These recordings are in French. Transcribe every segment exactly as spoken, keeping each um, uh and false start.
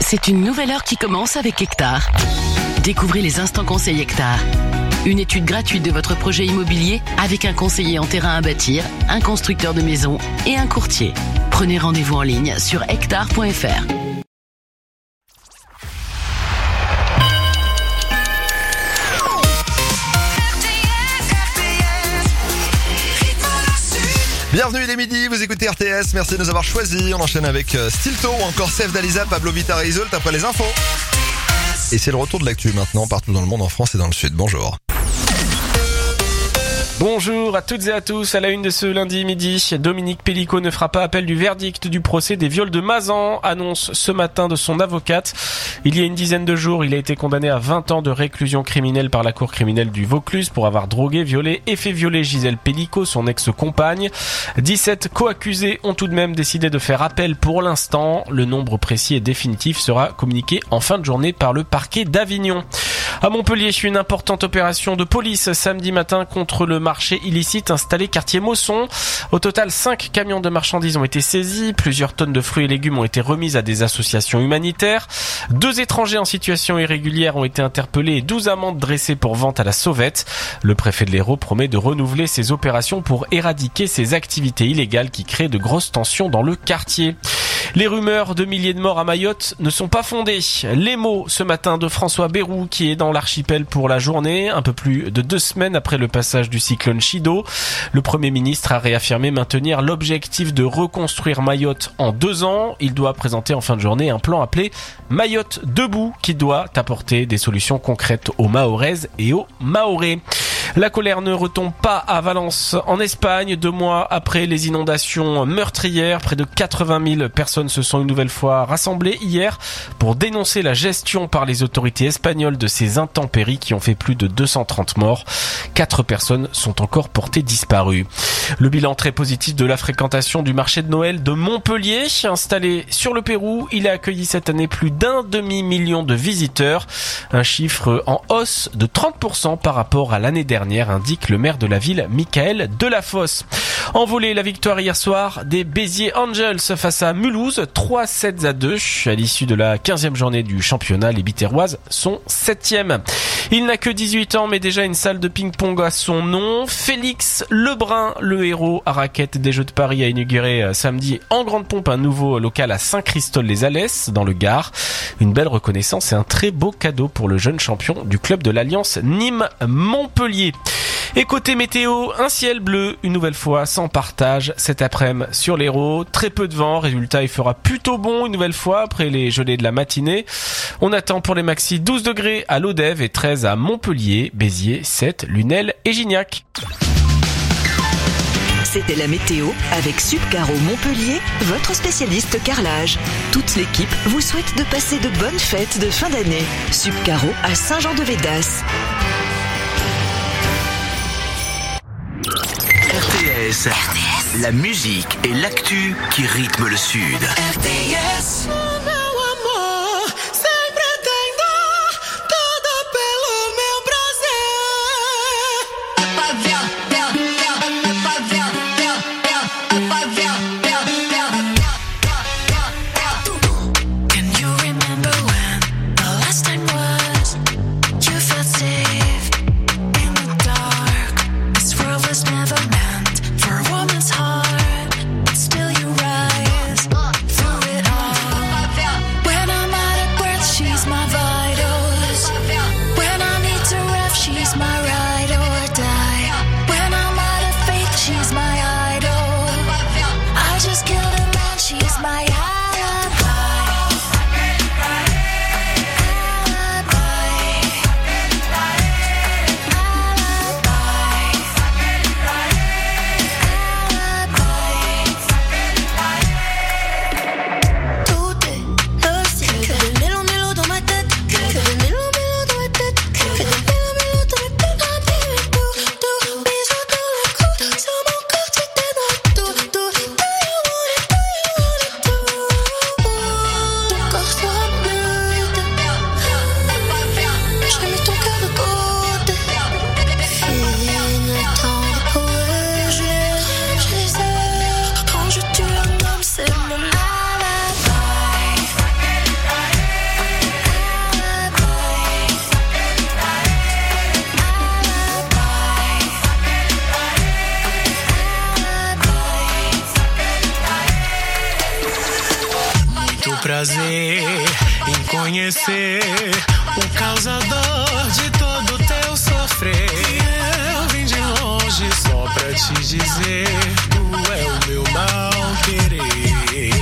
C'est une nouvelle heure qui commence avec Hectare. Découvrez les instants conseils Hectare. Une étude gratuite de votre projet immobilier avec un conseiller en terrain à bâtir, un constructeur de maisons et un courtier. Prenez rendez-vous en ligne sur hectare point f r. Bienvenue, il est midi, vous écoutez R T S, merci de nous avoir choisis. On enchaîne avec Stilto ou encore Sef d'Alisa, Pablo Vittar et Isolt après les infos. Et c'est le retour de l'actu maintenant partout dans le monde, en France et dans le sud. Bonjour. Bonjour à toutes et à tous. À la une de ce lundi midi, Dominique Pellicot ne fera pas appel du verdict du procès des viols de Mazan, annonce ce matin de son avocate. Il y a une dizaine de jours, il a été condamné à vingt ans de réclusion criminelle par la cour criminelle du Vaucluse pour avoir drogué, violé et fait violer Gisèle Pellicot, son ex-compagne. dix-sept co-accusés ont tout de même décidé de faire appel pour l'instant. Le nombre précis et définitif sera communiqué en fin de journée par le parquet d'Avignon. À Montpellier, une importante opération de police samedi matin contre le marché illicite installé quartier Mosson. Au total, cinq camions de marchandises ont été saisis. Plusieurs tonnes de fruits et légumes ont été remises à des associations humanitaires. Deux étrangers en situation irrégulière ont été interpellés et douze amendes dressées pour vente à la sauvette. Le préfet de l'Hérault promet de renouveler ses opérations pour éradiquer ces activités illégales qui créent de grosses tensions dans le quartier. Les rumeurs de milliers de morts à Mayotte ne sont pas fondées. Les mots ce matin de François Bayrou qui est dans l'archipel pour la journée, un peu plus de deux semaines après le passage du cyclone Chido. Le Premier ministre a réaffirmé maintenir l'objectif de reconstruire Mayotte en deux ans. Il doit présenter en fin de journée un plan appelé Mayotte debout qui doit apporter des solutions concrètes aux Mahoraises et aux Mahorais. La colère ne retombe pas à Valence, en Espagne. Deux mois après les inondations meurtrières, près de quatre-vingt mille personnes se sont une nouvelle fois rassemblées hier pour dénoncer la gestion par les autorités espagnoles de ces intempéries qui ont fait plus de deux cent trente morts. Quatre personnes sont encore portées disparues. Le bilan très positif de la fréquentation du marché de Noël de Montpellier, installé sur le Pérou, il a accueilli cette année plus d'un demi-million de visiteurs. Un chiffre en hausse de trente pour cent par rapport à l'année dernière. Indique le maire de la ville, Michael Delafosse. En volée, la victoire hier soir des Béziers Angels face à Mulhouse, trois sept à deux. À l'issue de la quinzième journée du championnat, les Biterroises sont septième. Il n'a que dix-huit ans, mais déjà une salle de ping-pong à son nom. Félix Lebrun, le héros à raquettes des Jeux de Paris, a inauguré samedi en grande pompe un nouveau local à Saint-Christol-les-Alès, dans le Gard. Une belle reconnaissance et un très beau cadeau pour le jeune champion du club de l'Alliance Nîmes-Montpellier. Et côté météo, un ciel bleu, une nouvelle fois, sans partage cet après-midi sur l'Hérault. Très peu de vent, résultat, il fera plutôt bon une nouvelle fois après les gelées de la matinée. On attend pour les maxi douze degrés à Lodève et treize à Montpellier, Béziers, sept, Lunel et Gignac. C'était la météo avec Subcaro Montpellier, votre spécialiste carrelage. Toute l'équipe vous souhaite de passer de bonnes fêtes de fin d'année. Subcaro à Saint-Jean-de-Védas. R T S, R T S, la musique et l'actu qui rythment le Sud. R T S. She's my ride or die. prazer em conhecer o causador de todo teu sofrer. Eu vim de longe só pra te dizer, tu é o meu mal querer.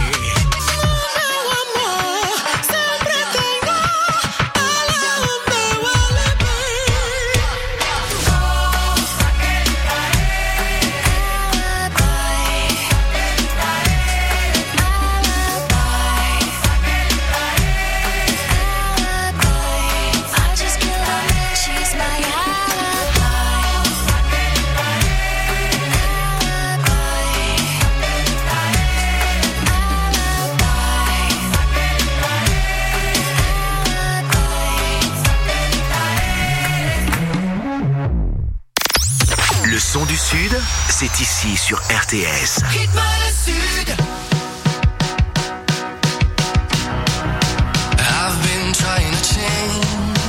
Le son du Sud, c'est ici sur R T S. Rythme le Sud. I've been trying to change,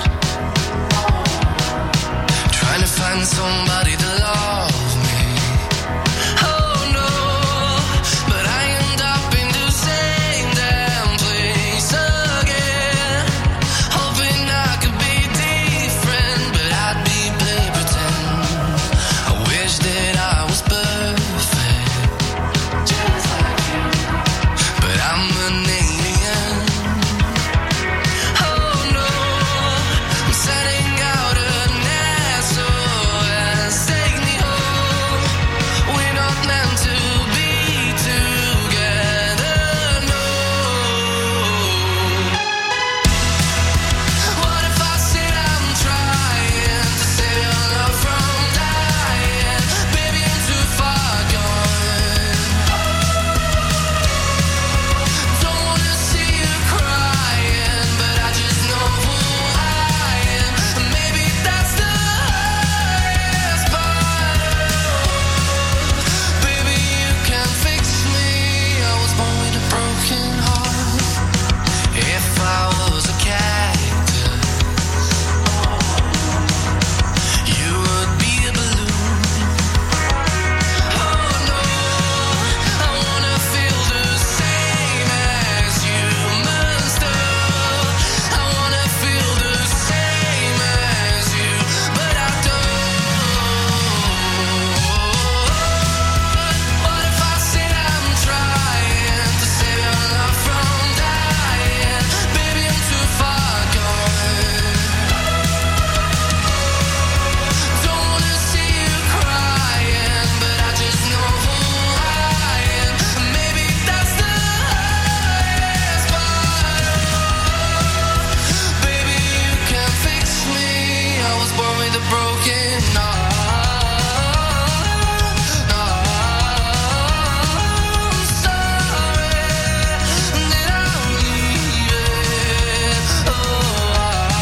trying to find somebody to love me. Oh no, but I end up in the same damn place again, hoping I could be different, but I'd be play pretend. I wish that I was perfect, just like you, but I'm an alien. Oh no, I'm sending out an S O S, take me home. We're not meant to be together, no. What if I said I'm trying to save your love from dying? Baby, I'm too far gone. Don't wanna see you crying, but I just know who I am. Maybe that's the hardest part. Baby, you can fix me. I was born with a broken heart. If I was a cactus, you would be a balloon. Oh no, I wanna feel the same as you must have. I wanna feel the same as you, but I don't. What if I said I'm trying to save your love from dying? Baby, I'm too far gone. Don't wanna see you crying, but I just know who I am. Maybe that's the hardest part. Baby, you can fix me. I was born with a broken heart. I'm sorry that I'm leaving. Oh,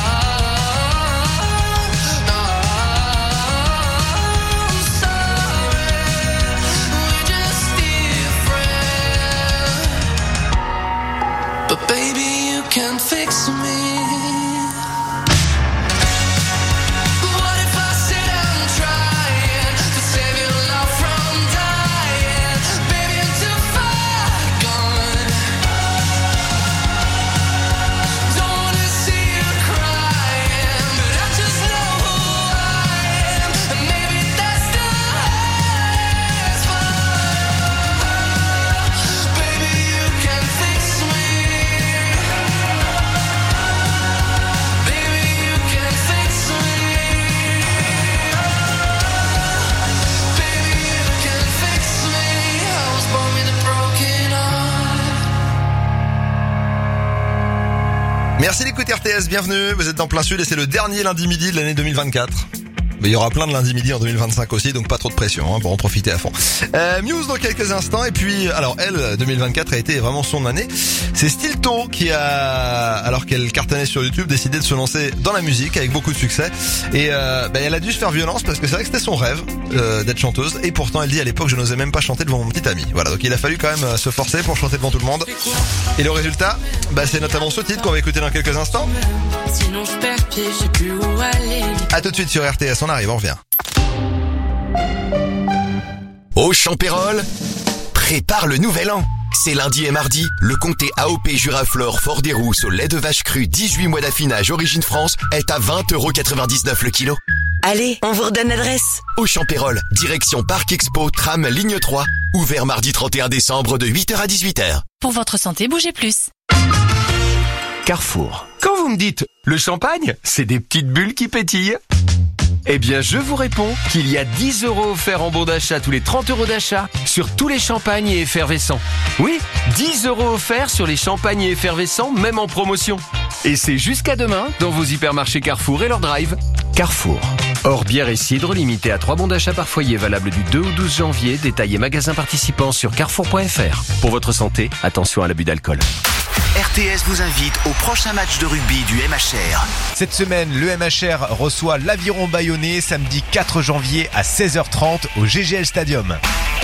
I'm sorry. We're just different. But baby, you can fix me. What if I said I'm trying to save your love from dying? Baby, I'm too far gone. Don't wanna see you crying, but I just know who I am. And maybe that's the hardest part. Baby, you can fix me. Baby, you can fix me. Baby, you can fix me. I was born with a broken heart. Merci d'écouter R T S, bienvenue, vous êtes dans plein sud et c'est le dernier lundi midi de l'année deux mille vingt-quatre. Mais il y aura plein de lundi midi en deux mille vingt-cinq aussi, donc pas trop de pression hein, pour en profiter à fond. Euh, Muse dans quelques instants, et puis, alors elle, deux mille vingt-quatre a été vraiment son année. C'est Stilto qui a, alors qu'elle cartonnait sur YouTube, décidé de se lancer dans la musique avec beaucoup de succès. Et euh, bah, elle a dû se faire violence parce que c'est vrai que c'était son rêve euh, d'être chanteuse. Et pourtant elle dit à l'époque je n'osais même pas chanter devant mon petit ami. Voilà, donc il a fallu quand même euh, se forcer pour chanter devant tout le monde. Et le résultat, bah, c'est notamment ce titre qu'on va écouter dans quelques instants. Sinon je perds pied, je sais plus où aller. À tout de suite sur R T S, on arrive, on revient. Au Champérol, prépare le nouvel an. C'est lundi et mardi, le comté A O P Juraflore Fort des Rousses au lait de vache cru dix-huit mois d'affinage Origine France est à vingt euros quatre-vingt-dix-neuf le kilo. Allez, on vous redonne l'adresse. Auchan Pérol, direction Parc Expo, tram ligne trois, ouvert mardi trente et un décembre de huit heures à dix-huit heures. Pour votre santé, bougez plus. Carrefour. Quand vous me dites le champagne, c'est des petites bulles qui pétillent. Eh bien, je vous réponds qu'il y a dix euros offerts en bon d'achat tous les trente euros d'achat sur tous les champagnes et effervescents. Oui, dix euros offerts sur les champagnes et effervescents, même en promotion. Et c'est jusqu'à demain dans vos hypermarchés Carrefour et leur drive. Carrefour. Hors bière et cidre, limité à trois bons d'achat par foyer, valable du deux au douze janvier. Détail et magasins participants sur carrefour point f r. Pour votre santé, attention à l'abus d'alcool. R T S vous invite au prochain match de rugby du M H R. Cette semaine, le M H R reçoit l'Aviron Bayonnais samedi quatre janvier à seize heures trente au G G L Stadium.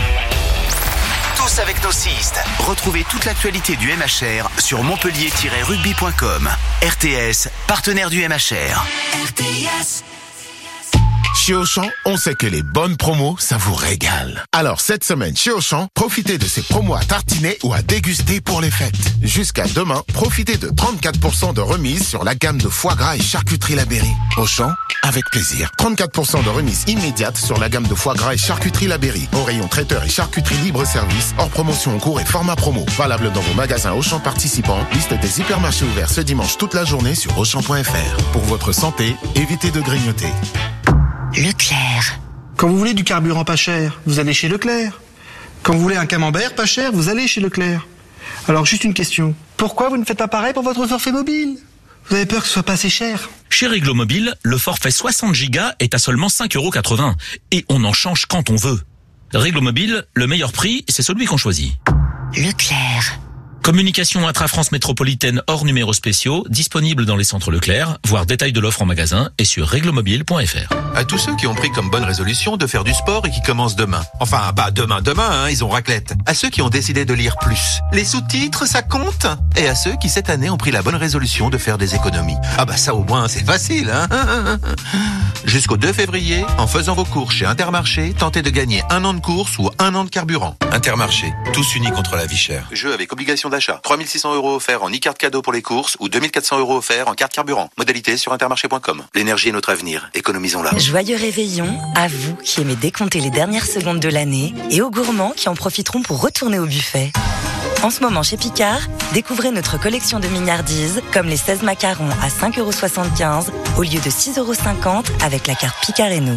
Tous avec nos cistes. Retrouvez toute l'actualité du M H R sur montpellier tiret rugby point com. R T S, partenaire du M H R. R T S. Chez Auchan, on sait que les bonnes promos, ça vous régale. Alors cette semaine, chez Auchan, profitez de ces promos à tartiner ou à déguster pour les fêtes. Jusqu'à demain, profitez de trente-quatre pour cent de remise sur la gamme de foie gras et charcuterie Labéry. Auchan, avec plaisir. trente-quatre pour cent de remise immédiate sur la gamme de foie gras et charcuterie Labéry. Au rayon traiteur et charcuterie libre-service, hors promotion en cours et format promo. Valable dans vos magasins Auchan participants. Liste des hypermarchés ouverts ce dimanche toute la journée sur auchan point f r. Pour votre santé, évitez de grignoter. Leclerc. Quand vous voulez du carburant pas cher, vous allez chez Leclerc. Quand vous voulez un camembert pas cher, vous allez chez Leclerc. Alors juste une question. Pourquoi vous ne faites pas pareil pour votre forfait mobile? Vous avez peur que ce soit pas assez cher? Chez Réglo Mobile, le forfait soixante gigas est à seulement cinq euros quatre-vingts. Et on en change quand on veut. Réglo Mobile, le meilleur prix, c'est celui qu'on choisit. Leclerc. Communication intra-France métropolitaine hors numéros spéciaux, disponible dans les centres Leclerc, voir détail de l'offre en magasin et sur réglomobile point f r. À tous ceux qui ont pris comme bonne résolution de faire du sport et qui commencent demain. Enfin, pas demain, demain, hein, ils ont raclette. À ceux qui ont décidé de lire plus. Les sous-titres, ça compte. Et à ceux qui cette année ont pris la bonne résolution de faire des économies. Ah bah ça au moins, c'est facile, hein. Jusqu'au deux février, en faisant vos courses chez Intermarché, tentez de gagner un an de course ou un an de carburant. Intermarché, tous unis contre la vie chère. Jeu avec obligation d'achat. trois mille six cents euros offerts en e-carte cadeau pour les courses ou deux mille quatre cents euros offerts en carte carburant. Modalité sur intermarché point com. L'énergie est notre avenir. Économisons-la. Joyeux réveillon à vous qui aimez décompter les dernières secondes de l'année et aux gourmands qui en profiteront pour retourner au buffet. En ce moment chez Picard, découvrez notre collection de mignardises comme les seize macarons à cinq euros soixante-quinze au lieu de six euros cinquante avec la carte Picard et nous.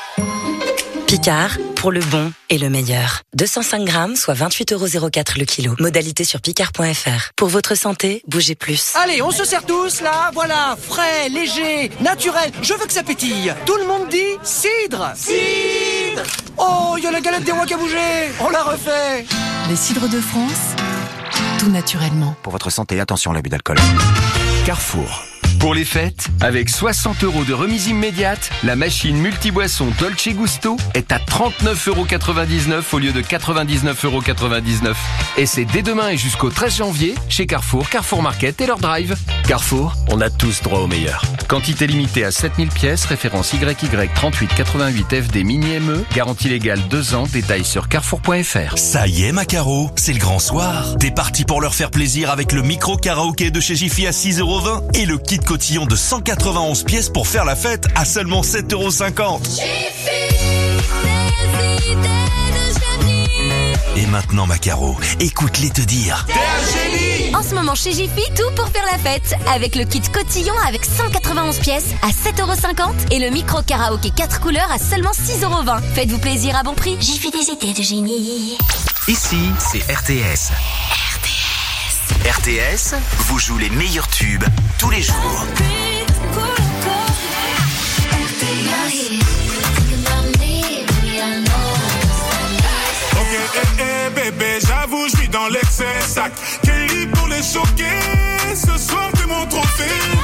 Picard, pour le bon et le meilleur. deux cent cinq grammes, soit vingt-huit euros zéro quatre le kilo. Modalité sur picard point f r. Pour votre santé, bougez plus. Allez, on se sert tous, là. Voilà, frais, léger, naturel. Je veux que ça pétille. Tout le monde dit cidre. Cidre. Oh, il y a la galette des rois qui a bougé. On la refait. Les cidres de France, tout naturellement. Pour votre santé, attention à l'abus d'alcool. Carrefour. Pour les fêtes, avec soixante euros de remise immédiate, la machine multiboisson Dolce Gusto est à trente-neuf euros quatre-vingt-dix-neuf au lieu de quatre-vingt-dix-neuf euros quatre-vingt-dix-neuf. Et c'est dès demain et jusqu'au treize janvier chez Carrefour, Carrefour Market et leur drive. Carrefour, on a tous droit au meilleur. Quantité limitée à sept mille pièces, référence Y Y trente-huit quatre-vingt-huit F D Mini M E, garantie légale deux ans, détail sur carrefour point f r. Ça y est ma Caro, c'est le grand soir. T'es parti pour leur faire plaisir avec le micro karaoké de chez Jiffy à six euros vingt et le kit cotillon de cent quatre-vingt-onze pièces pour faire la fête à seulement sept euros cinquante. Et maintenant ma Caro, écoute-les te dire. T'es un génie! En ce moment chez Jiffy, tout pour faire la fête. Avec le kit cotillon avec cent quatre-vingt-onze pièces à sept euros cinquante et le micro karaoké quatre couleurs à seulement six euros vingt. Faites-vous plaisir à bon prix. Jiffy des idées de génie. Ici, c'est R T S. R T S. R T S vous joue les meilleurs tubes tous les jours. Ok, eh, eh, bébé, j'avoue, je suis dans l'excès. Sac, Kelly pour les choquer. Ce soir, t'es mon trophée.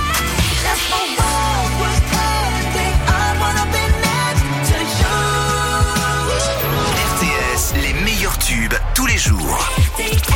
R T S, les meilleurs tubes tous les jours. R T S.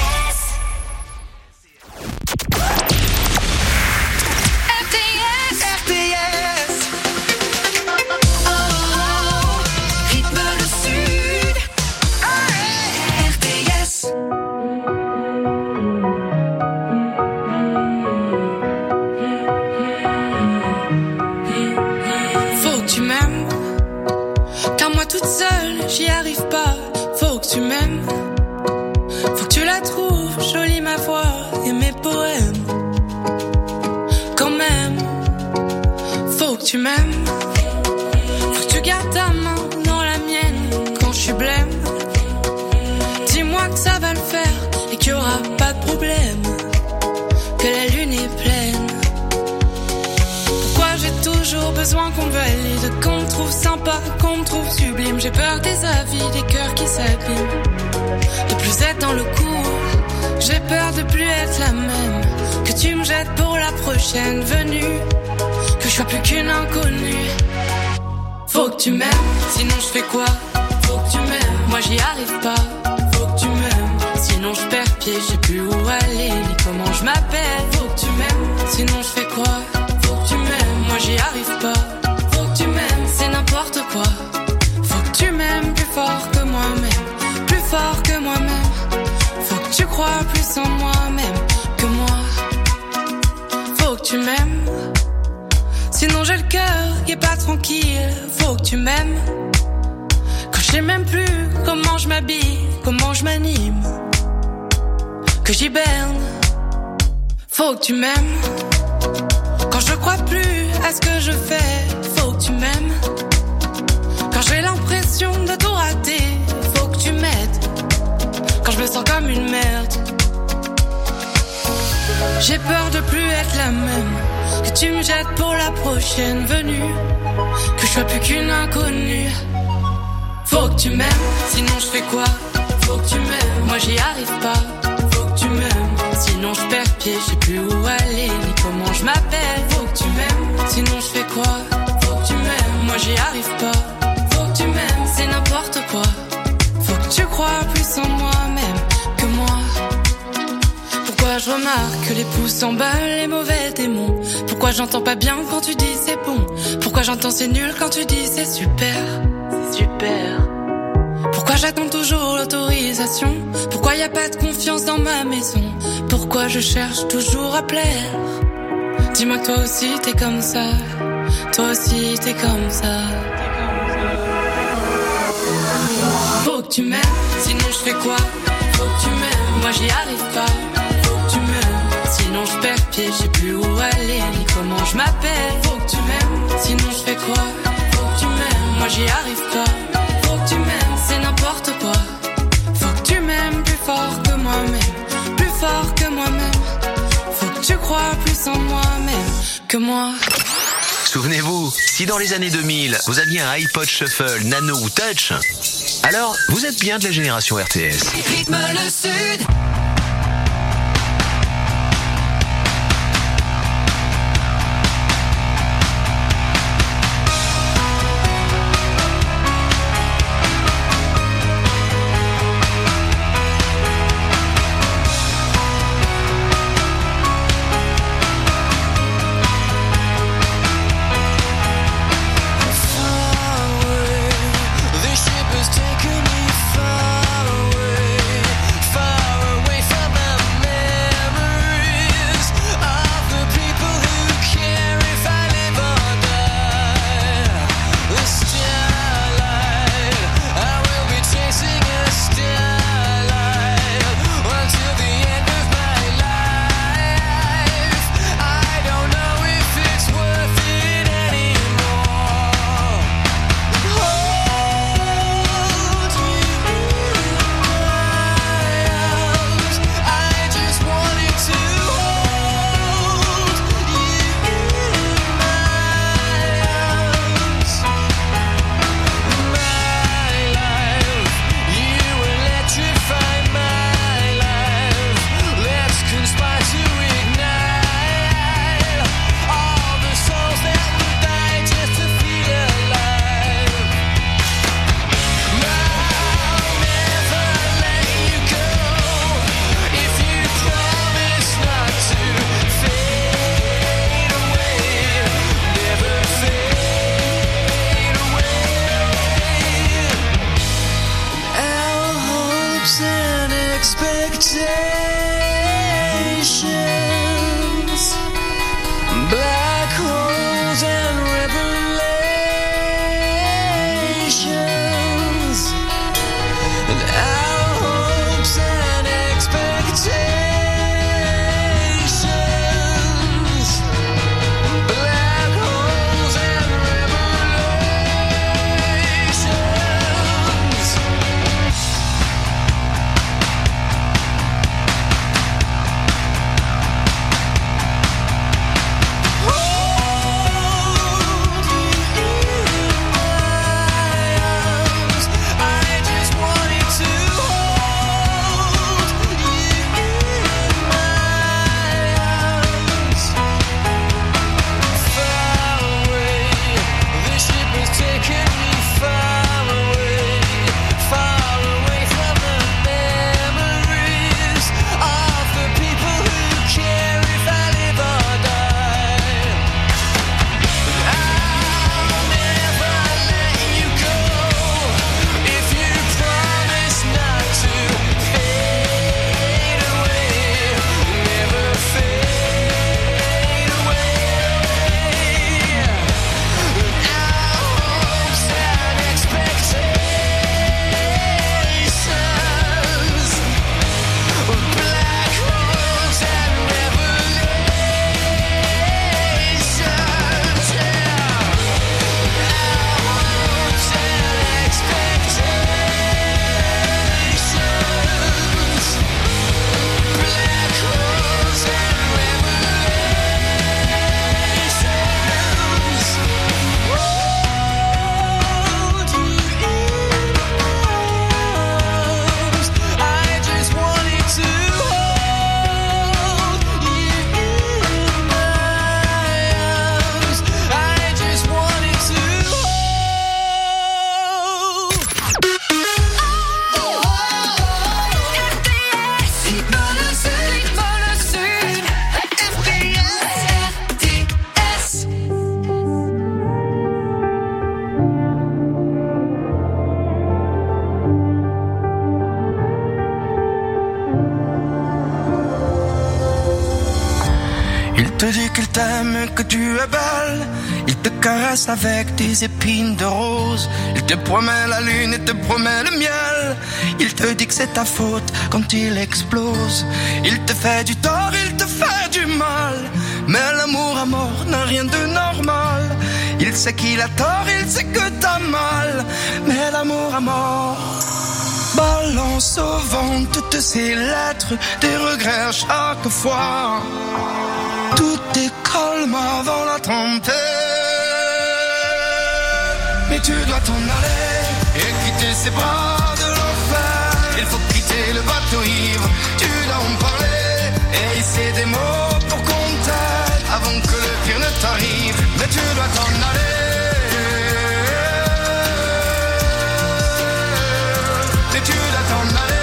Car moi toute seule, j'y arrive pas. Faut que tu m'aimes. Faut que tu la trouves jolie ma voix et mes poèmes. Quand même, faut que tu m'aimes. Faut que tu gardes ta main dans la mienne quand je suis blême. Dis-moi que ça va le faire et qu'il y aura pas de problème. Que la lune est pleine. Pourquoi j'ai toujours besoin qu'on me valide, qu'on me trouve sympa, qu'on me trouve sublime. J'ai peur des avis, des cœurs qui s'abîment. De plus être dans le coup, j'ai peur de plus être la même. Que tu me jettes pour la prochaine venue, que je sois plus qu'une inconnue. Faut que tu m'aimes, sinon je fais quoi? Faut que tu m'aimes, moi j'y arrive pas. Faut que tu m'aimes, sinon je perds pied, je sais plus où aller, ni comment je m'appelle. Faut que tu m'aimes, sinon je fais quoi? Faut que tu m'aimes, moi j'y arrive pas. Faut que tu m'aimes, c'est n'importe quoi. Faut que tu m'aimes plus fort que moi-même, plus fort que moi-même. Faut que tu crois plus en moi-même que moi. Faut que tu m'aimes, sinon j'ai le cœur qui est pas tranquille. Faut que tu m'aimes, quand je sais même plus comment je m'habille, comment je m'anime, que j'hiberne. Faut que tu m'aimes, quand je crois plus à ce que je fais. Faut que tu m'aimes, quand j'ai l'impression de tout rater. Faut que tu m'aides, quand je me sens comme une merde. J'ai peur de plus être la même, que tu me jettes pour la prochaine venue, que je sois plus qu'une inconnue. Faut que tu m'aimes, sinon je fais quoi? Faut que tu m'aimes, moi j'y arrive pas. Faut que tu m'aimes, sinon je perds pied, je sais plus où aller, ni comment je m'appelle. Faut que tu m'aimes, sinon je fais quoi? Faut que tu m'aimes, moi j'y arrive pas. Faut que tu m'aimes, c'est n'importe quoi. Faut que tu crois plus en moi-même que moi. Pourquoi je remarque que les pouces s'emballent, les mauvais démons? Pourquoi j'entends pas bien quand tu dis c'est bon? Pourquoi j'entends c'est nul quand tu dis c'est super? C'est super. Pourquoi j'attends toujours l'autorisation? Pourquoi y a pas de confiance dans ma maison? Pourquoi je cherche toujours à plaire? Dis-moi que toi aussi t'es comme ça. Toi aussi t'es comme ça. Faut que tu m'aimes, sinon je fais quoi? Faut que tu m'aimes, moi j'y arrive pas. Faut que tu m'aimes, sinon je perds pied, je sais plus où aller, ni comment je m'appelle. Faut que tu m'aimes, sinon je fais quoi? Faut que tu m'aimes, moi j'y arrive pas. Faut que tu m'aimes, c'est n'importe quoi. Faut que tu m'aimes plus fort que moi-même, plus fort que moi-même. Faut que tu crois plus en moi-même que moi. Souvenez-vous, si dans les années deux mille, vous aviez un iPod Shuffle, Nano ou Touch, alors vous êtes bien de la génération R T S. Rythme le Sud. This ship has taken me far away, far away te dit qu'il t'aime, que tu es belle. Il te caresse avec des épines de rose. Il te promet la lune et te promet le miel. Il te dit que c'est ta faute quand il explose. Il te fait du tort, il te fait du mal. Mais l'amour à mort n'a rien de normal. Il sait qu'il a tort, il sait que t'as mal. Mais l'amour à mort balance au vent toutes ces lettres, des regrets à chaque fois. Tout est calme avant la tempête. Mais tu dois t'en aller et quitter ces bras de l'enfer. Il faut quitter le bateau ivre, tu dois en parler et hisser des mots pour qu'on t'aide avant que le pire ne t'arrive. Mais tu dois t'en aller. Mais tu dois t'en aller.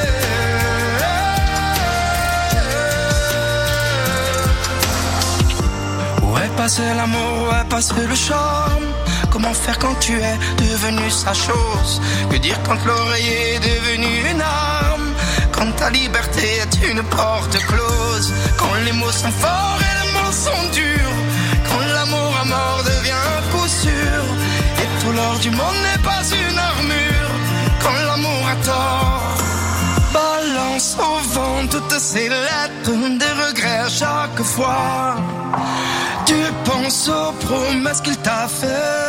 Où est passé l'amour, où est passé le charme? Comment faire quand tu es devenu sa chose? Que dire quand l'oreiller est devenu une arme? Quand ta liberté est une porte close? Quand les mots sont forts et les mots sont durs? Quand l'amour à mort devient un coup sûr? Et tout l'or du monde n'est pas une armure? Quand l'amour a tort, balance au vent toutes ces lettres, des regrets à chaque fois. Tu penses aux promesses qu'il t'a fait.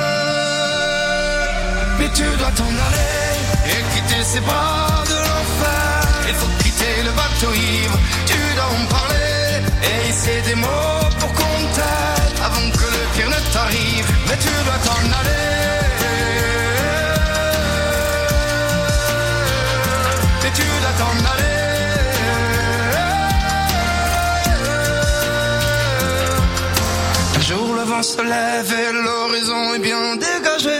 Mais tu dois t'en aller et quitter ces bras de l'enfer. Il faut quitter le bateau ivre, tu dois en parler et hisser des mots pour qu'on t'aide avant que le pire ne t'arrive. Mais tu dois t'en aller. Mais tu dois t'en aller. Un jour le vent se lève et l'horizon est bien dégagé.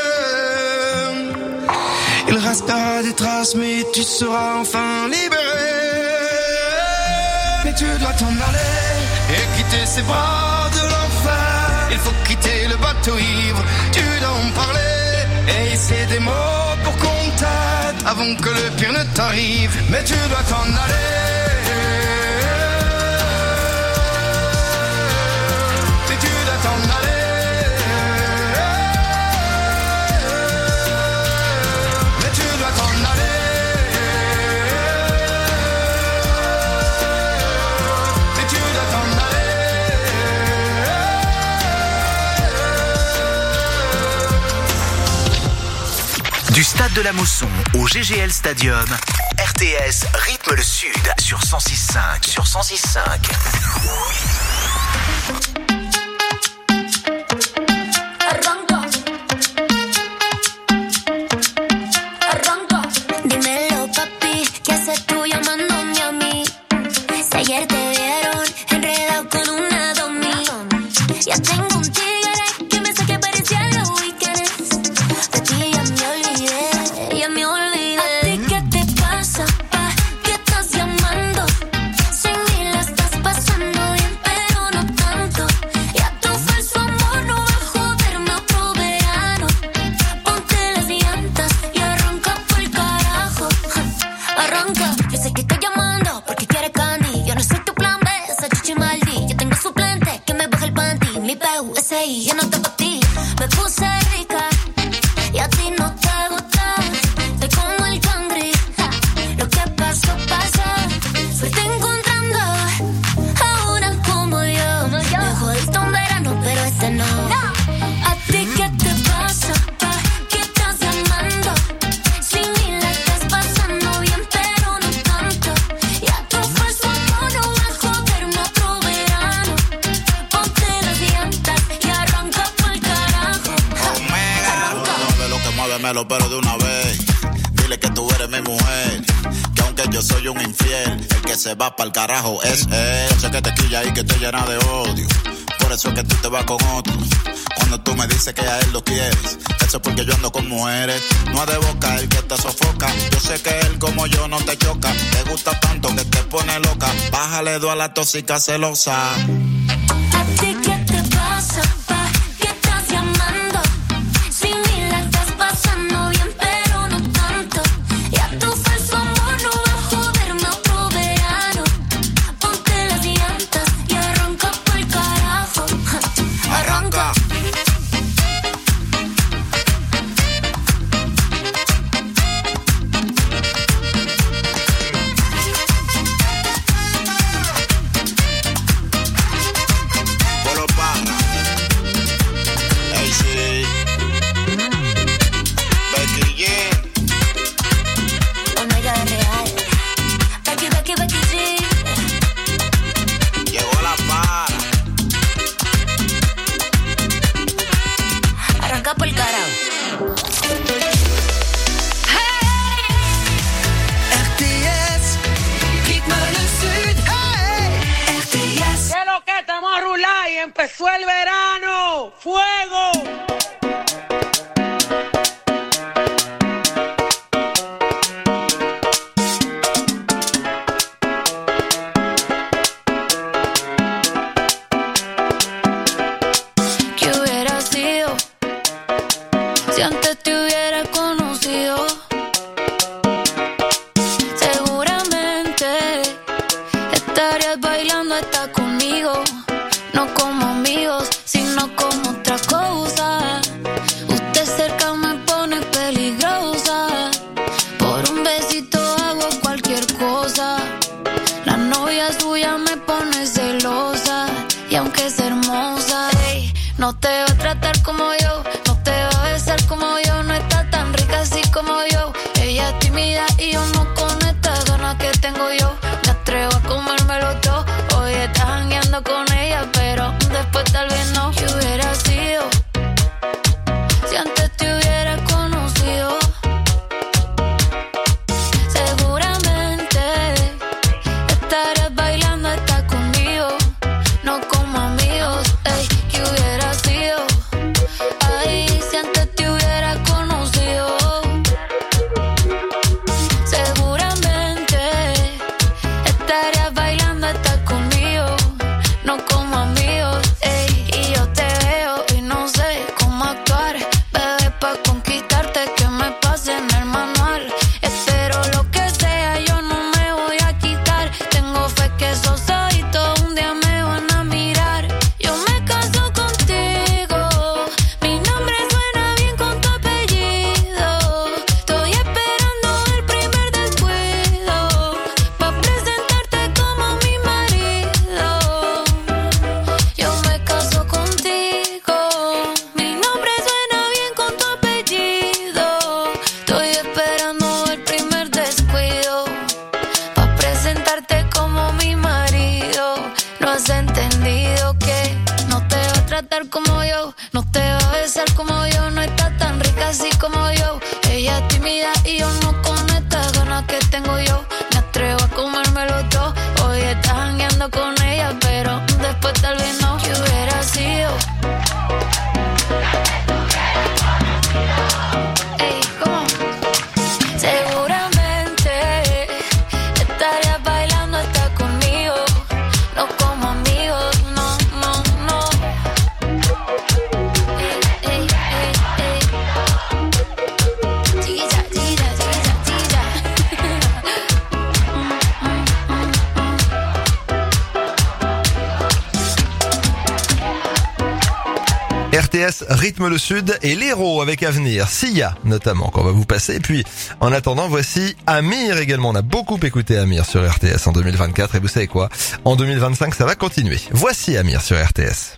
Il restera des traces mais tu seras enfin libéré. Mais tu dois t'en aller et quitter ces bras de l'enfer. Il faut quitter le bateau ivre, tu dois en parler et hisser des mots pour qu'on t'aide avant que le pire ne t'arrive. Mais tu dois t'en aller. Mais tu dois t'en aller. Mais tu dois t'en aller. Du stade de la Mosson au G G L Stadium, R T S rythme le Sud sur cent six virgule cinq. Sur cent six virgule cinq. Dímelo, papi, ¿qué haces tú llamándome a mí? Si ayer te vieron enredado con una domi. Ya tengo un tigre que me saque parecía los weekends. De ti ya me olvidé, ya me olvidé. ¿A ti qué te pasa, pa? ¿Qué estás llamando? Sin mí la estás pasando bien, pero no tanto. Ya tu falso amor no va a joderme otro verano. Ponte las llantas y arranca por el carajo. Arranca, yo sé que estoy llamando porque quieres candy. Yo no soy tu plan B, esa chichi maldi. Yo tengo suplente que me baja el panty. Mi P U S I, yo no te ti. Me puse rica y a ti no te gusta. Estoy como el cangri. Ja, lo que pasó, pasó. Suerte encontrando a una como yo. Me jodiste un verano, pero este no. ¿A ti qué te pasa, pa? ¿Qué estás llamando? Sin mí la estás pasando bien, pero no tanto. Ya tu falso amor no va a joderme otro verano. Ponte las llantas y arranca pa'l carajo. Mueve lo que muévemelo, pero de una vez. Dile que tú eres mi mujer. Que aunque yo soy un infiel, el que se va pa'l carajo es él. Sé que te quilla y que te llena de odio. Por eso es que tú te vas con otro. Cuando tú me dices que a él lo quieres, eso es porque yo ando con mujeres. No es de boca el que te sofoca. Yo sé que él como yo no te choca. Te gusta tanto que te pone loca. Bájale dos a la tóxica celosa. ¿A ti qué te pasa, pa? ¿Qué estás llamando? Sin mí la estás pasando bien, pero no tanto. Ya tu falso amor no va a joderme otro verano. Ponte las llantas y arranca pa'l carajo. Arranca. Polo Parra. Ey, sí. Becky G. Omega real. Becky, Becky, Becky G. Llegó la para. Arranca pa'l carajo. R T S, rythme le Sud. R T S. ¿Qué es lo que estamos a rular y empezó el verano? ¡Fuego! ¿Qué hubiera sido si antes te hubiera conocido? Seguramente estarías bailando hasta conmigo. No como amigos, sino como otra cosa. Usted cerca me pone peligrosa. Por un besito hago cualquier cosa. La novia suya me pone celosa. Y aunque es hermosa, ey, no te va a tratar como yo. No te va a besar como yo. No está tan rica así como yo. Ella es tímida y yo no con estas ganas que tengo yo. Me atrevo a comérmelo todo. Hoy estás jangueando con ella, pero después tal vez no. ¿Qué hubiera sido si antes te hubiera conocido? Seguramente estarías bailando hasta conmigo. No como amigos, ey, ¿qué hubiera sido? Ay, si antes te hubiera conocido. Seguramente estarías bailando hasta conmigo. No como amigos, ey, y yo te veo y no sé T S rythme le sud et l'héros avec Avenir, Sia notamment qu'on va vous passer. Et puis en attendant, voici Amir également. On a beaucoup écouté Amir sur R T S en deux mille vingt-quatre et vous savez quoi, en deux mille vingt-cinq ça va continuer. Voici Amir sur R T S.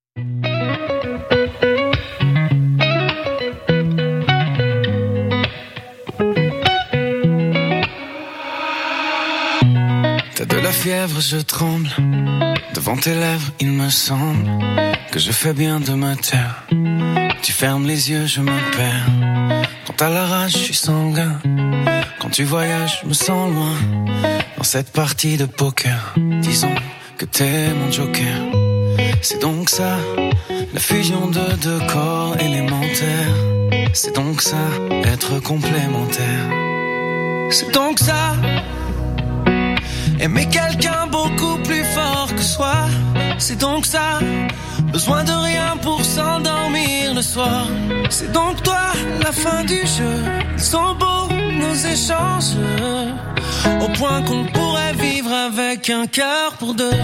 T'as de la fièvre, je tremble. Devant tes lèvres, il me semble que je fais bien de me taire. Tu fermes les yeux, je me perds. Quand t'as la rage, je suis sanguin. Quand tu voyages, je me sens loin. Dans cette partie de poker, disons que t'es mon joker. C'est donc ça, la fusion de deux corps élémentaires. C'est donc ça, être complémentaire. C'est donc ça, aimer quelqu'un beaucoup plus fort que soi. C'est donc ça, besoin de rien pour s'endormir le soir. C'est donc toi, la fin du jeu. Ils sont beaux nos échanges, au point qu'on pourrait vivre avec un cœur pour deux.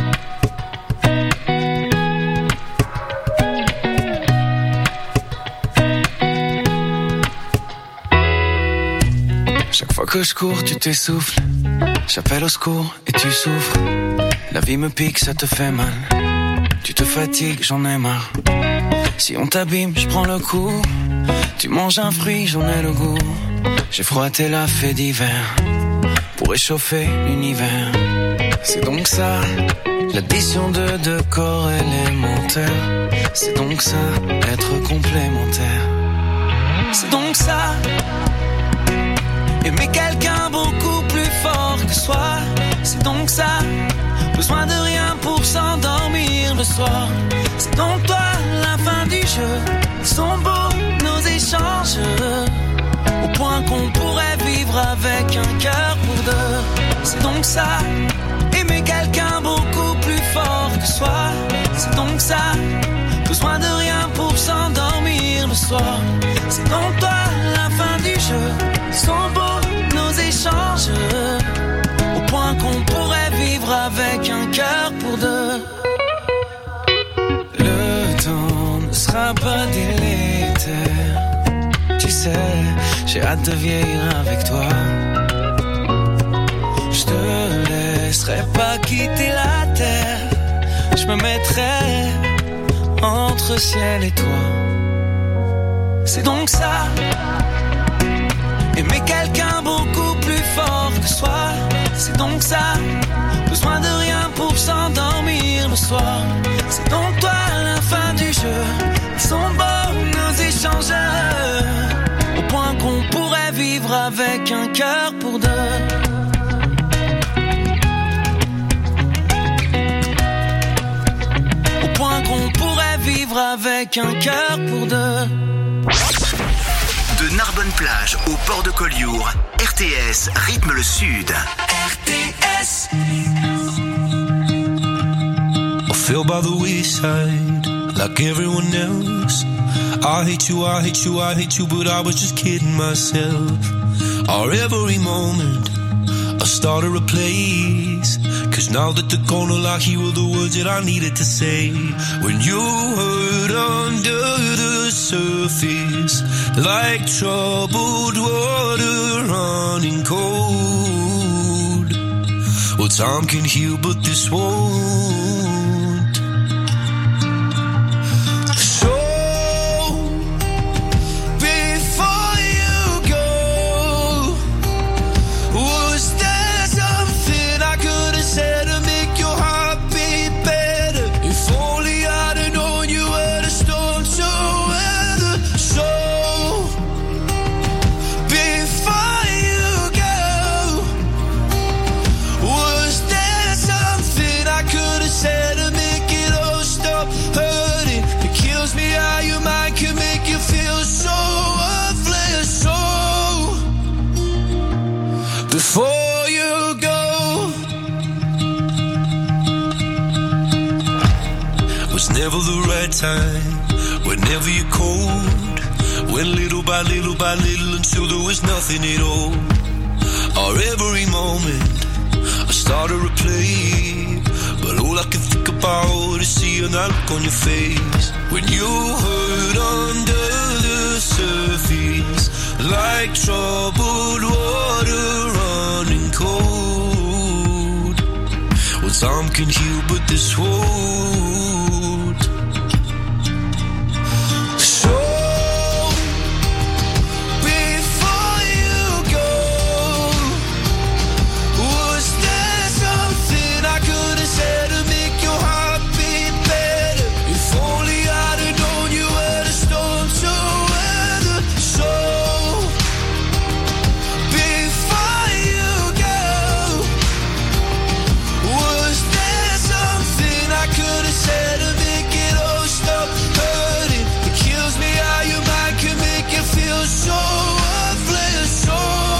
Chaque fois que je cours, tu t'essouffles. J'appelle au secours et tu souffres. La vie me pique, ça te fait mal. Tu te fatigues, j'en ai marre. Si on t'abîme, je prends le coup. Tu manges un fruit, j'en ai le goût. J'ai froissé la fée d'hiver pour réchauffer l'univers. C'est donc ça, l'addition de deux corps élémentaires. C'est donc ça, être complémentaire. C'est donc ça, aimer quelqu'un beaucoup plus fort que soi. C'est donc ça, besoin de rien pour s'endormir le soir. C'est donc toi, la fin du jeu. Ils sont beaux nos échanges, au point qu'on pourrait vivre avec un cœur pour deux. C'est donc ça, aimer quelqu'un beaucoup plus fort que soi. C'est donc ça, besoin de rien pour s'endormir le soir. C'est donc toi, la fin du jeu. Ils sont beaux nos échanges, au point qu'on pourrait vivre avec un cœur pour deux. Le temps ne sera pas délétère. Tu sais, j'ai hâte de vieillir avec toi. Je te laisserai pas quitter la terre. Je me mettrai entre ciel et toi. C'est donc ça, aimer quelqu'un beaucoup plus fort que soi. C'est donc ça, besoin de rien pour s'endormir le soir. C'est donc toi, la fin du jeu. Ils sont beaux nos échanges, au point qu'on pourrait vivre avec un cœur pour deux. Au point qu'on pourrait vivre avec un cœur pour deux. De Narbonne-Plage au port de Collioure, R T S rythme le sud. R T S. I fell by the wayside like everyone else. I hate you, I hate you, I hate you, but I was just kidding myself. Our every moment I started a place. Cause now that they're gonna lie, here were the words that I needed to say. When you hurt under the surface, like troubled water running cold. Well, time can heal, but this won't. So, before you go, was there something I could have said to make your heart beat better? If only I'd have known you were the storm to weather. So, before you go, was there something I could have said to make it all stop hurting? It kills me how your mind can make you feel so worthless. So, before you go, was never the right time, whenever you're cold. Went little by little by little until there was nothing at all. Or every moment I started to play, but all I can think about power to see a look on your face when you hurt under the surface, like troubled water running cold. Well, time can heal, but this won't. So before you go, was there something I could have said to make your heart beat better? If only I'd have known you were the storm to weather. So before you go, was there something I could have said to make it all stop hurting? It kills me how your mind can make you feel so worthless. So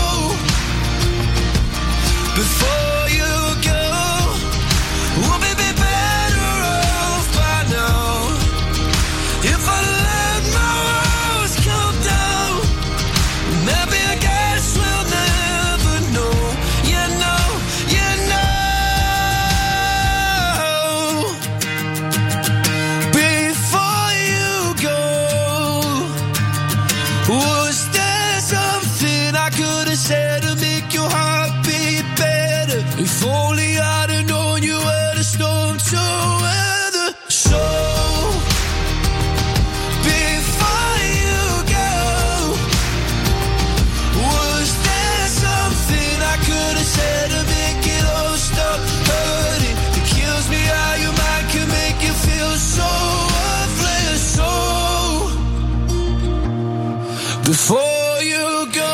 before you go, we'll be better off by now. If I let my walls come down, maybe I guess we'll never know. You know, you know. Before you go, was there something I could have said to make your heart beat better? If only I'd have known you were the storm to weather. So before you go, was there something I could have said to make it all stop hurting? It kills me how your mind can make you feel so worthless. So before you go.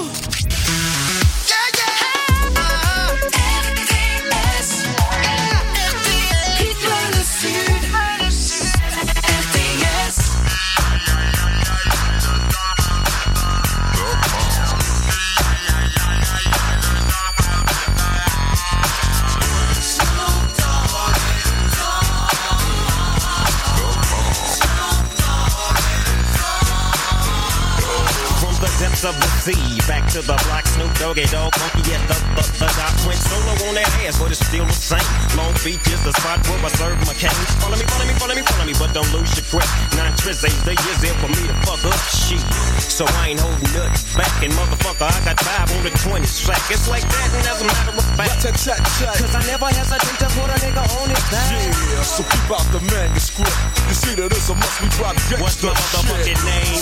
From the depths of the sea, back to the block, Snoop Doggy Dogg, funky at the, the, the dot. Went solo on that ass, but it's still the same. Long Beach is the spot where I serve my cane. Follow me, follow me, follow me, follow me, but don't lose your grip. Nine tris ain't the years there for me to fuck up shit. So I ain't holding nothing back, and motherfucker, I got five on the twenty sack. It's like that, and as a matter of fact, cause I never hesitate to put a nigga on his back. Yeah, so keep out the manuscript. You see that it's a must we drop gangsta. What's my motherfucking name?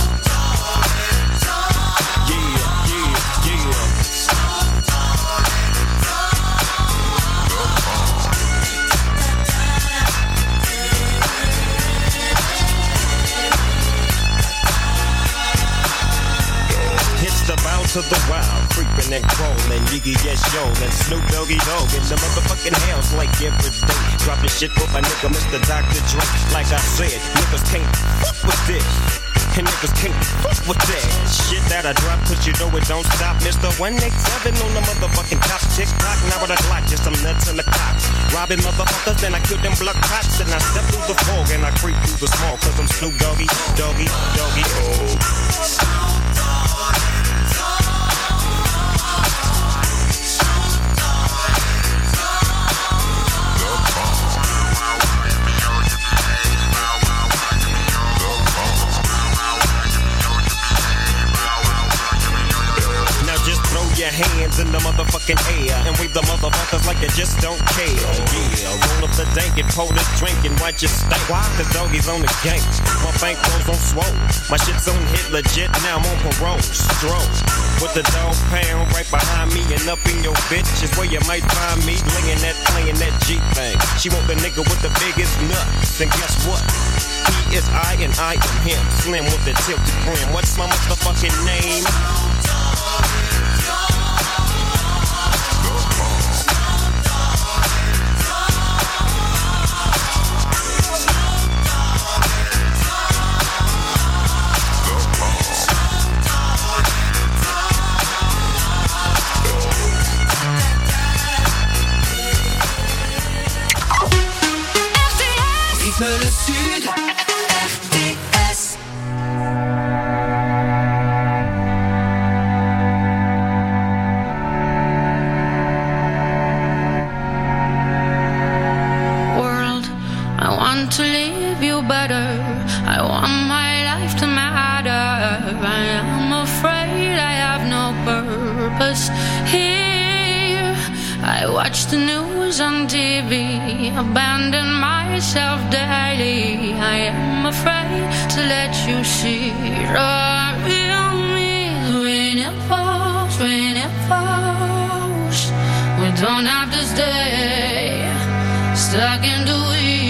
Yeah, yeah, yeah. It's the bounce of the wild, creeping and crawling, Yiggy yes yo, and Snoop Doggy Dogg in the motherfucking house like every day. Dropping shit with my nigga Mister Doctor Dre. Like I said, niggas can't fuck with this. And niggas can't fuck with that shit that I drop, cause you know it don't stop. Mister one eighty-seven on the motherfucking top. Tick tock, now with a Glock, just some nuts in the cock. Robbing motherfuckers, then I kill them blood cops. And I step through the fog and I creep through the small, cause I'm Snoop Doggy, Doggy, Doggy, oh. Your hands in the motherfucking air and wave the motherfuckers like you just don't care. Yeah, roll up the dank and pour this drink and watch it stink. Why? Cause doggies on the gang. My bank rolls on swole. My shit's on hit legit, now I'm on parole. Stroll. With the dog pound right behind me and up in your bitch is where you might find me laying that, playing that G thing. She want the nigga with the biggest nuts. And guess what? He is I and I am him. Slim with the tilted brim. What's my motherfucking name? Rythme le Sud, R T S. purpose here. I watch the news on T V, abandon myself daily. I am afraid to let you see the real me. When it falls, when it falls, we don't have to stay stuck in the weeds.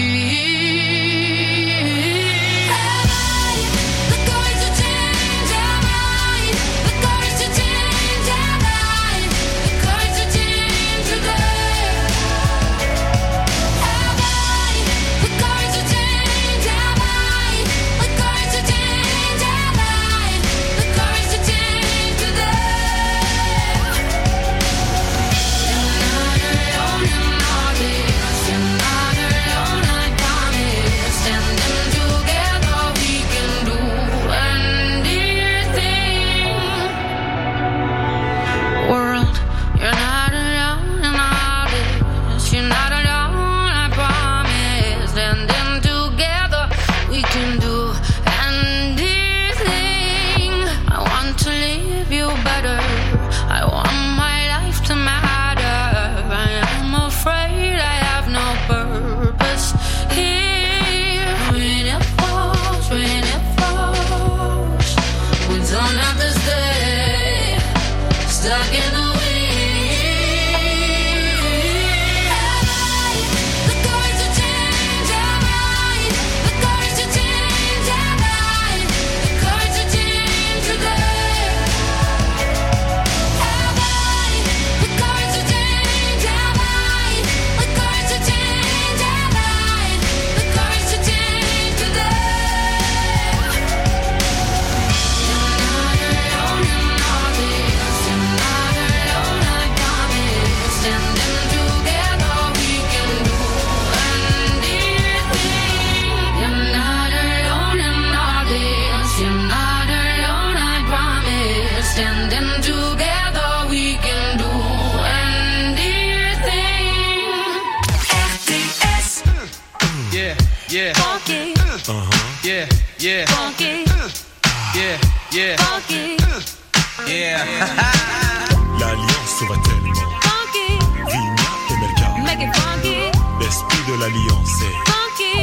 L'alliance sera tellement funky. Vigna et Melka. Make it funky. L'esprit de l'alliance est funky.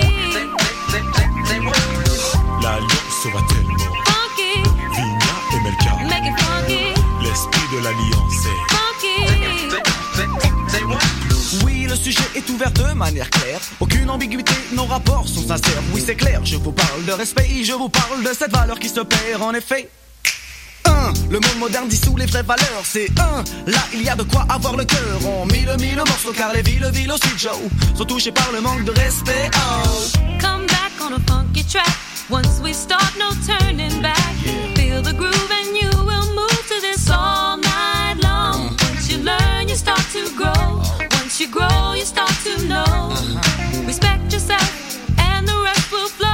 L'alliance sera tellement funky. Vigna et Melka. Make it funky. L'esprit de l'alliance est funky. Oui, le sujet est ouvert de manière claire. Aucune ambiguïté, nos rapports sont sincères. Oui, c'est clair, je vous parle de respect, je vous parle de cette valeur qui se perd en effet. Un, le monde moderne dissout les vraies valeurs. C'est un, là il y a de quoi avoir le cœur. On mille mille morceaux car les villes, villes aussi Joe sont touchés par le manque de respect. Oh. Come back on a funky track. Once we start, no turning back. Yeah. Feel the groove and you will move to this all night long. Uh. Once you learn, you start to grow. Once you grow, you start to know. Uh-huh. Respect yourself and the rest will flow.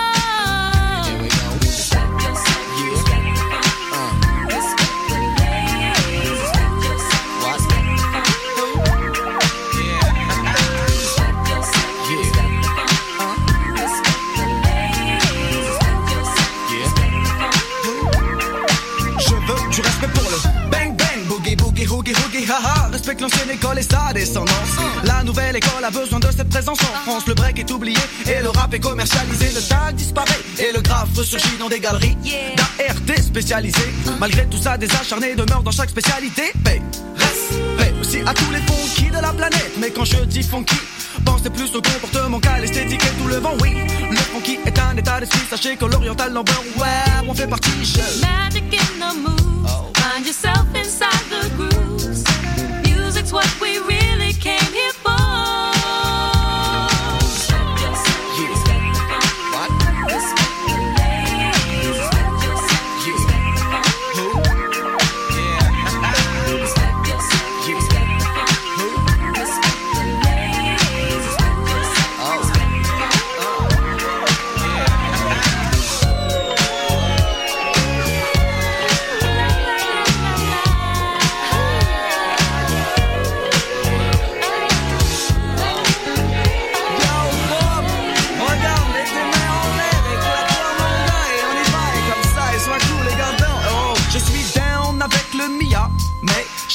Hoogie hoogie haha, respecte l'ancienne école et sa descendance. La nouvelle école a besoin de cette présence en France. Le break est oublié et le rap est commercialisé. Le tag disparaît et le graphe ressurgit dans des galeries d'A R T spécialisées. Malgré tout ça, des acharnés demeurent dans chaque spécialité. Paix, respect aussi à tous les funky de la planète. Mais quand je dis funky, pensez plus au comportement qu'à l'esthétique et tout le vent, oui. Le funky est un état d'esprit, sachez que l'oriental number, ouais, on fait partie. Je... Magic in the moves, oh. Find yourself inside the grooves. Music's what we really came here for.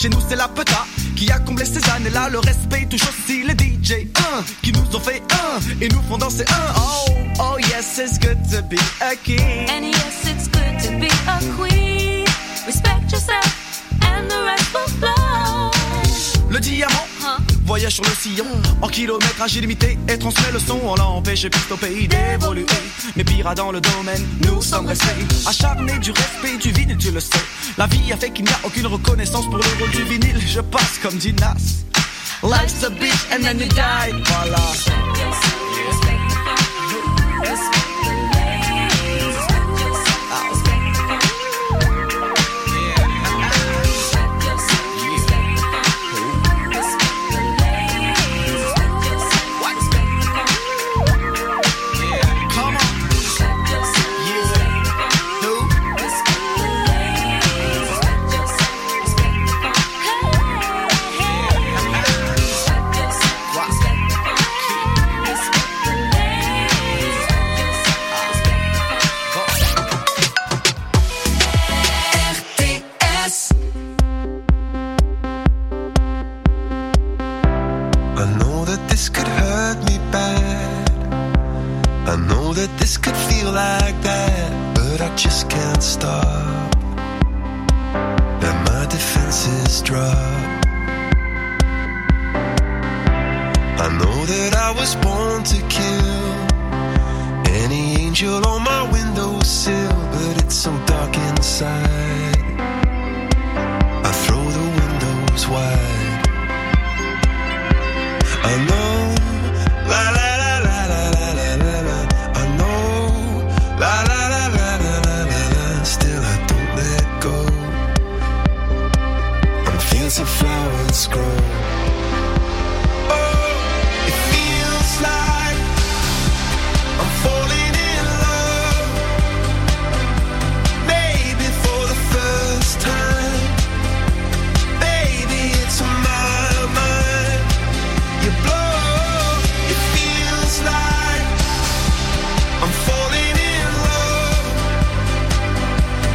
Chez nous c'est la peta qui a comblé ces années-là. Le respect touche aussi les D J un qui nous ont fait un et nous font danser un. Oh, oh yes, it's good to be a king. And yes, it's good to be a queen. Respect yourself and the rest will flow. Le diamant huh? voyage sur le sillon en kilométrage illimité et transmet le son. On l'empêche plus au pays d'évoluer. Mais pire dans le domaine, nous sommes restés acharnés du respect du vinyle, tu le sais. La vie a fait qu'il n'y a aucune reconnaissance pour le rôle du vinyle. Je passe comme dit Nas. Life's a bitch and then you die. Voilà.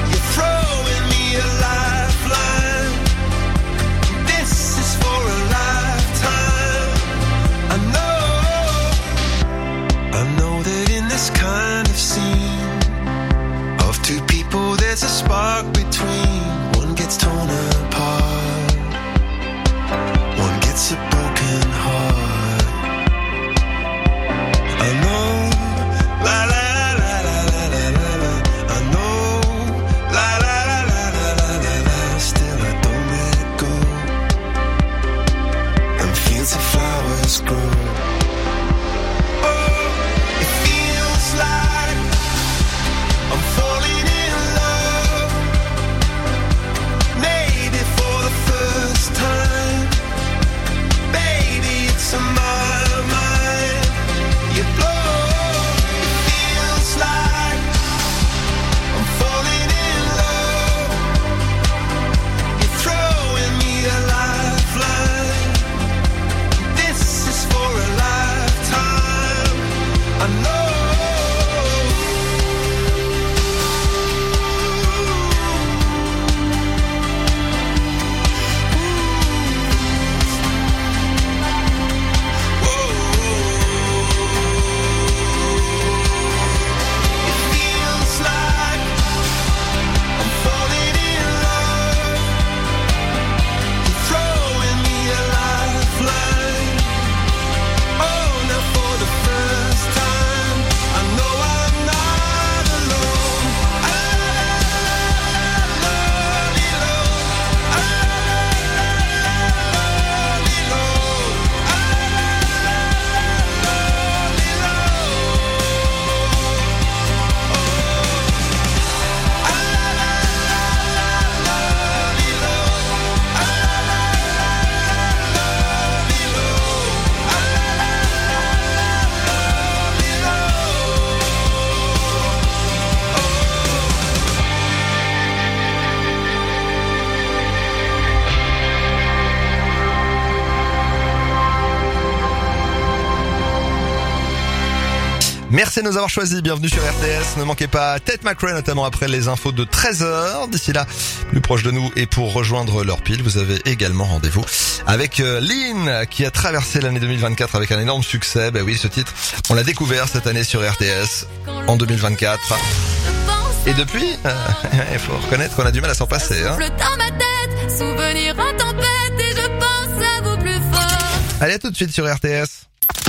This is for a life. Merci de nous avoir choisis. Bienvenue sur R T S. Ne manquez pas Tate McRae, notamment après les infos de treize heures. D'ici là, plus proche de nous et pour rejoindre leur pile, vous avez également rendez-vous avec euh, Lynn qui a traversé l'année deux mille vingt-quatre avec un énorme succès. Ben oui, ce titre, on l'a découvert cette année sur R T S en deux mille vingt-quatre. Et depuis, il euh, faut reconnaître qu'on a du mal à s'en passer. Hein. Dans ma tête, souvenir en tempête et je pense à vous plus fort. Allez, à tout de suite sur R T S.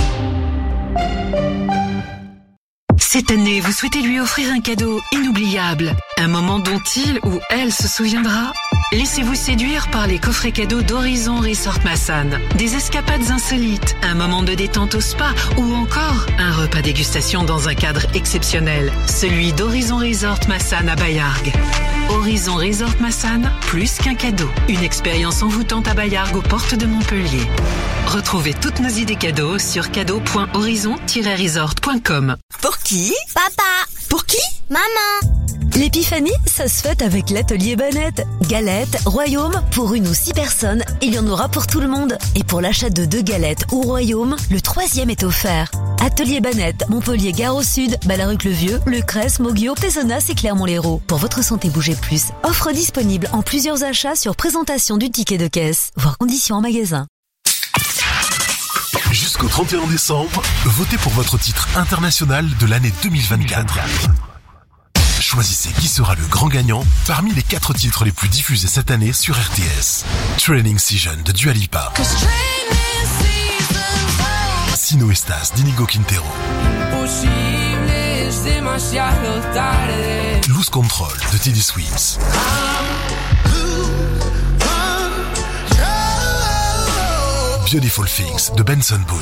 Cette année, vous souhaitez lui offrir un cadeau inoubliable, un moment dont il ou elle se souviendra. Laissez-vous séduire par les coffrets cadeaux d'Horizon Resort Massan. Des escapades insolites, un moment de détente au spa ou encore un repas dégustation dans un cadre exceptionnel. Celui d'Horizon Resort Massan à Bayargues. Horizon Resort Massan, plus qu'un cadeau. Une expérience envoûtante à Bayargues aux portes de Montpellier. Retrouvez toutes nos idées cadeaux sur cadeau point horizon tiret resort point com. Pour qui? Papa. Pour qui? Maman. L'épiphanie, ça se fête avec l'atelier Banette. Galettes, Royaume, pour une ou six personnes, il y en aura pour tout le monde. Et pour l'achat de deux galettes ou Royaume, le troisième est offert. Atelier Banette, Montpellier, Gare au Sud, Ballaruc-le-Vieux, Le Cresse, Moguio, Pézenas et Clermont-Lérault. Pour votre santé, bougez plus. Offre disponible en plusieurs achats sur présentation du ticket de caisse. Voir conditions en magasin. Jusqu'au trente et un décembre, votez pour votre titre international de l'année deux mille vingt-quatre. Choisissez qui sera le grand gagnant parmi les quatre titres les plus diffusés cette année sur R T S. Training Season de Dua Lipa. Sino Estas d'Inigo Quintero. Lose Control de Teddy Swims. Beautiful Things de Benson Boone.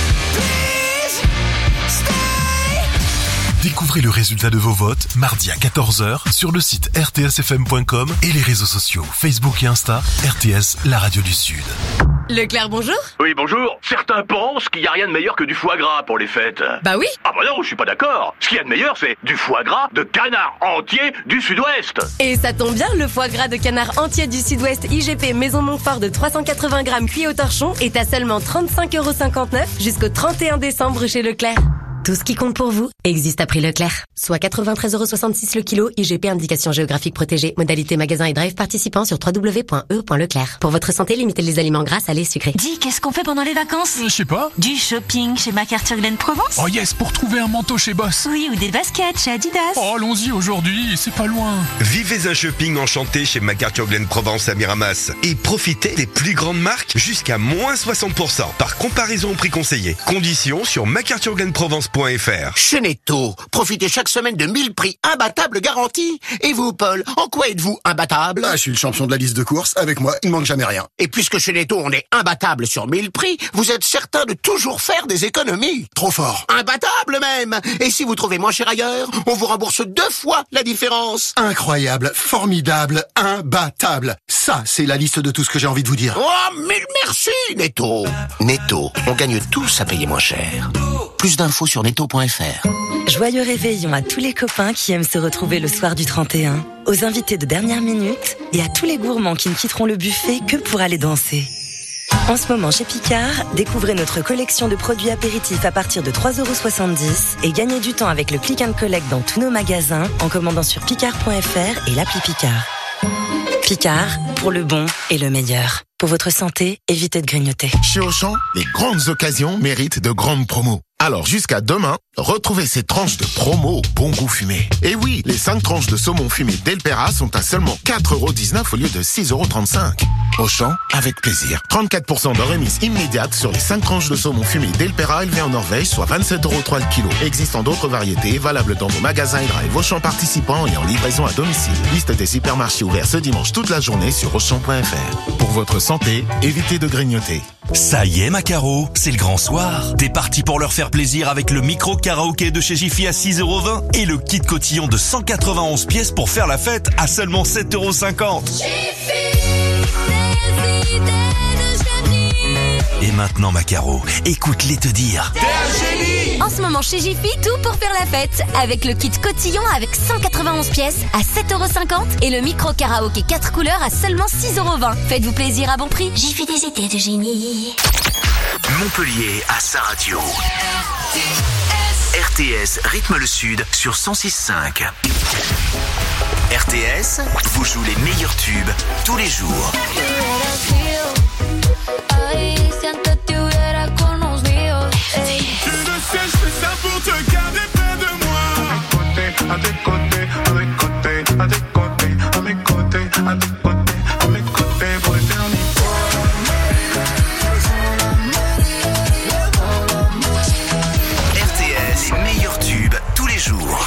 Découvrez le résultat de vos votes mardi à quatorze heures sur le site r t s f m point com et les réseaux sociaux Facebook et Insta, R T S, la radio du Sud. Leclerc, bonjour. Oui, bonjour. Certains pensent qu'il n'y a rien de meilleur que du foie gras pour les fêtes. Bah oui. Ah bah non, je suis pas d'accord. Ce qu'il y a de meilleur, c'est du foie gras de canard entier du Sud-Ouest. Et ça tombe bien, le foie gras de canard entier du Sud-Ouest I G P Maison Montfort de trois cent quatre-vingts grammes cuit au torchon est à seulement trente-cinq euros cinquante-neuf jusqu'au trente et un décembre chez Leclerc. Tout ce qui compte pour vous existe à prix Leclerc. Soit quatre-vingt-treize euros soixante-six le kilo, I G P indication géographique protégée, modalité magasin et drive participant sur w w w point e point leclerc. Pour votre santé, limitez les aliments gras, salés, sucrés. Dis, qu'est-ce qu'on fait pendant les vacances? Je sais pas. Du shopping chez MacArthur Glen Provence. Oh yes, pour trouver un manteau chez Boss. Oui, ou des baskets chez Adidas. Oh, allons-y aujourd'hui, c'est pas loin. Vivez un shopping enchanté chez MacArthur Glen Provence à Miramas et profitez des plus grandes marques jusqu'à moins soixante pour cent par comparaison au prix conseillé. Conditions sur mac arthur glen provence point f r. Chez Netto, profitez chaque semaine de mille prix imbattables garantis. Et vous, Paul, en quoi êtes-vous imbattable? Ah, je suis le champion de la liste de courses. Avec moi, il manque jamais rien. Et puisque chez Netto, on est imbattable sur mille prix, vous êtes certain de toujours faire des économies. Trop fort. Imbattable même. Et si vous trouvez moins cher ailleurs, on vous rembourse deux fois la différence. Incroyable, formidable, imbattable. Ça, c'est la liste de tout ce que j'ai envie de vous dire. Oh, mais merci, Netto. Netto, on gagne tous à payer moins cher. Plus d'infos sur netto point f r. Joyeux réveillon à tous les copains qui aiment se retrouver le soir du trente et un, aux invités de dernière minute et à tous les gourmands qui ne quitteront le buffet que pour aller danser. En ce moment chez Picard, découvrez notre collection de produits apéritifs à partir de trois euros soixante-dix et gagnez du temps avec le click and collect dans tous nos magasins en commandant sur picard point f r et l'appli Picard. Picard, pour le bon et le meilleur. Pour votre santé, évitez de grignoter. Chez Auchan, les grandes occasions méritent de grandes promos. Alors jusqu'à demain, retrouvez ces tranches de promo au bon goût fumé. Et oui, les cinq tranches de saumon fumé Delpera sont à seulement quatre euros dix-neuf au lieu de six euros trente-cinq. Auchan, avec plaisir. trente-quatre pour cent de remise immédiate sur les cinq tranches de saumon fumé Delpera élevées en Norvège, soit vingt-sept euros trois le kilo. Existant d'autres variétés, valables dans vos magasins et drive Auchan participants et en livraison à domicile. Liste des supermarchés ouverts ce dimanche toute la journée sur auchan point f r. Pour votre santé, évitez de grignoter. Ça y est, Macaro, c'est le grand soir. T'es parti pour leur faire plaisir avec le micro karaoké de chez Jiffy à six euros vingt et le kit cotillon de cent quatre-vingt-onze pièces pour faire la fête à seulement sept euros cinquante. Et maintenant, Macaro, écoute-les te dire. T'es un génie! En ce moment chez Jiffy, tout pour faire la fête. Avec le kit cotillon avec cent quatre-vingt-onze pièces à sept euros cinquante et le micro karaoké quatre couleurs à seulement six euros vingt. Faites-vous plaisir à bon prix. Jiffy des idées de génie. Montpellier à sa radio. R T S R T S rythme le Sud sur cent six cinq. R T S vous joue les meilleurs tubes tous les jours. Pour te garder près de moi. À tes côtés, à tes côtés, à tes côtés, à mes côtés, à tes côtés, à mes côtés pour l'éternité. R T S, les meilleurs tubes tous les jours.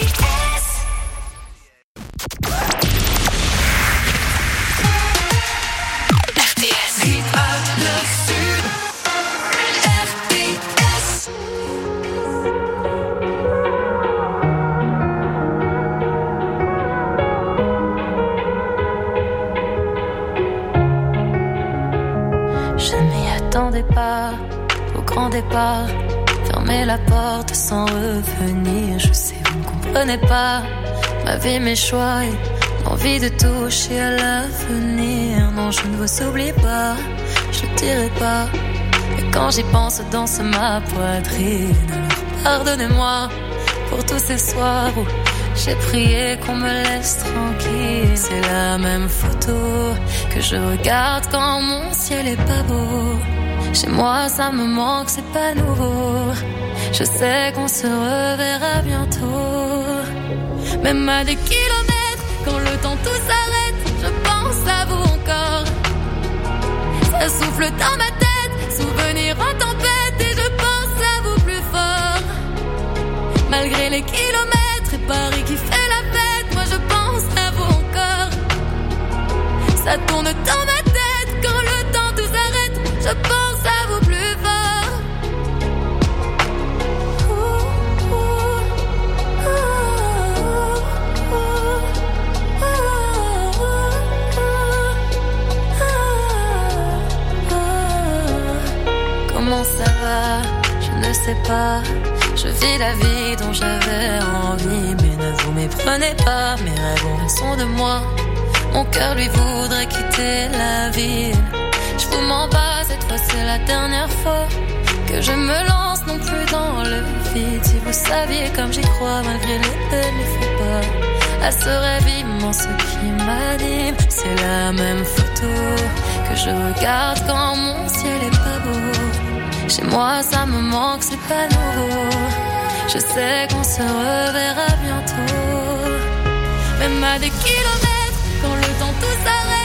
Pas au grand départ, fermer la porte sans revenir. Je sais, vous ne comprenez pas ma vie, mes choix et l'envie de toucher à l'avenir. Non, je ne vous oublie pas, je ne dirai pas. Et quand j'y pense, danse ma poitrine. Alors pardonnez-moi pour tous ces soirs où j'ai prié qu'on me laisse tranquille. C'est la même photo que je regarde quand mon ciel est pas beau. Chez moi ça me manque, c'est pas nouveau. Je sais qu'on se reverra bientôt. Même à des kilomètres, quand le temps tout s'arrête, je pense à vous encore. Ça souffle dans ma tête, souvenir en tempête, et je pense à vous plus fort. Malgré les kilomètres et Paris qui fait la fête, moi je pense à vous encore. Ça tourne dans ma tête, quand le temps tout s'arrête, je pense à vous plus fort. Ouh, ouh, ouh, ouh, ouh. Comment ça va? Je ne sais pas. Je vis la vie dont j'avais envie, mais ne vous méprenez pas, mes rêves ont raison de moi. Mon cœur lui voudrait quitter la ville. Je vous mens pas, cette fois c'est la dernière fois que je me lance non plus dans le vide. Si vous saviez comme j'y crois, malgré les peines, il faut pas à ce rêve immense qui m'anime. C'est la même photo que je regarde quand mon ciel est pas beau. Chez moi ça me manque, c'est pas nouveau. Je sais qu'on se reverra bientôt. Même à des kilomètres, quand le temps tout s'arrête,